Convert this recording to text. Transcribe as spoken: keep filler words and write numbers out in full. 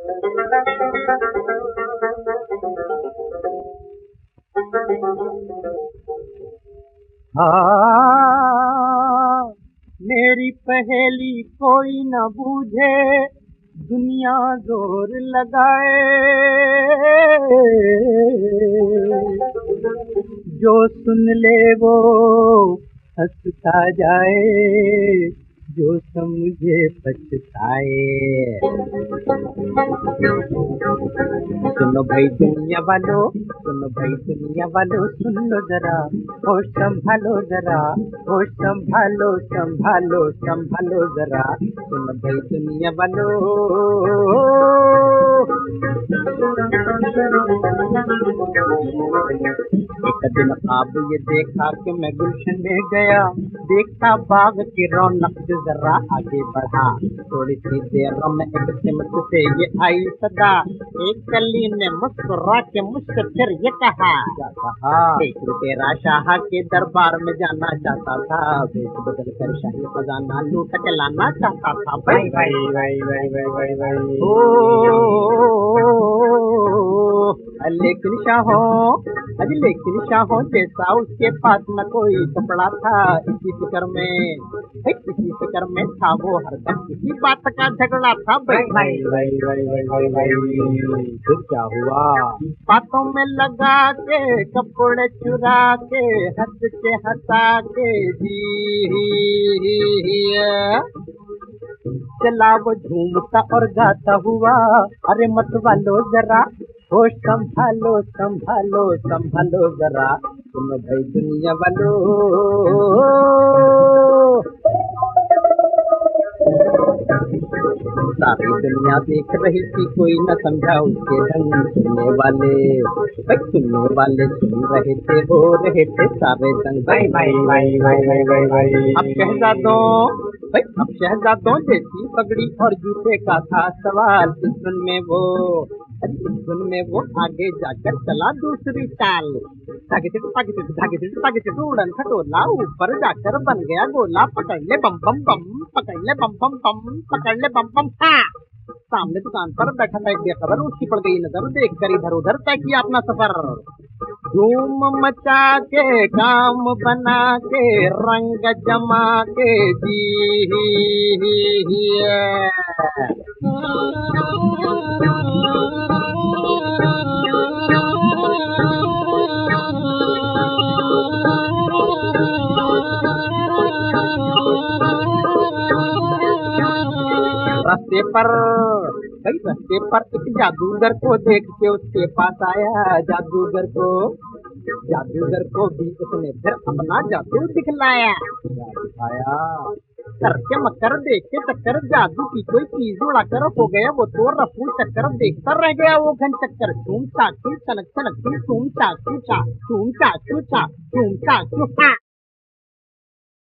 हाँ, मेरी पहेली कोई न बूझे, दुनिया जोर लगाए, जो सुन ले वो हंसता जाए, जो समझे पछताए। सुनो भाई दुनिया वालों, सुनो भाई दुनिया वालों, सुन लो जरा, होश संभालो जरा, होश संभालो संभालो संभालो जरा, सुनो भाई दुनिया वालों। एक दिन ख्वाब ये देखा कि मैं गुलशन में गया, देखता बाग की रौनक जो जरा आगे बढ़ा, थोड़ी सी देर में एक सिमट से ये आई सदा, एक कली ने मुस्कुरा के मुझसे फिर ये कहा, क्या कहा? तेरा शाह के दरबार में जाना चाहता था, भेष बदल कर शाही खजाना लूट के लाना चाहता था। भाई भाई भाई भाई भाई भाई भाई ओ लेकिन शाहों, अजी लेकिन शाहों जैसा उसके पास न कोई कपड़ा था, इसी फिक्र में किसी फिक्र में था वो हरदम किसी बात का झगड़ा था। भाई भाई भाई भाई भाई भाई भाई फिर क्या हुआ? बातों में लगा के कपड़े चुरा के हंस के हंसा के जी चला वो झूमता और गाता हुआ, अरे मत वालो जरा, होश संभालो संभालो संभालो जरा, सुनो भाई दुनिया वालों। सारी दुनिया देख रही थी, कोई न समझा उसके ढंग, सुनने वाले सुनने वाले सुन रहे थे, हो रहे थे सारे दंग। भाई भाई भाई भाई भाई भाई भाई अब शहजादों, भाई अब शहजादों जैसी पगड़ी और जूते का था सवाल, इस धुन में वो इस धुन में वो आगे जाकर चला दूसरी ताल, धागे से धागे से धागे से धागे से उड़न खटोला, ऊपर जाकर बन गया गोला, पकड़ ले बम बम बम, पकड़ ले बम बम बम, पकड़ ले बम बम। हाँ, सामने दुकान पर बैठा था एक बेखबर, उसकी पड़ गई नजर, देख कर इधर उधर तय किया अपना सफर, धूम मचा के काम बना के रंग जमा के जी रास्ते पर भाई रास्ते पर एक जादूगर को देख के उसके पास आया, जादूगर को जादूगर को भी उसने फिर अपना जादू दिखलाया, दिखाया करके मकर देख के चक्कर, जादू की कोई चीज उड़ाकर हो गया वो तो रफू चक्कर, देखता रह गया वो घन चक्कर, चूम चाचू चनक चनक चूम चाचू चा चूम चाचू चा चूम चाचू।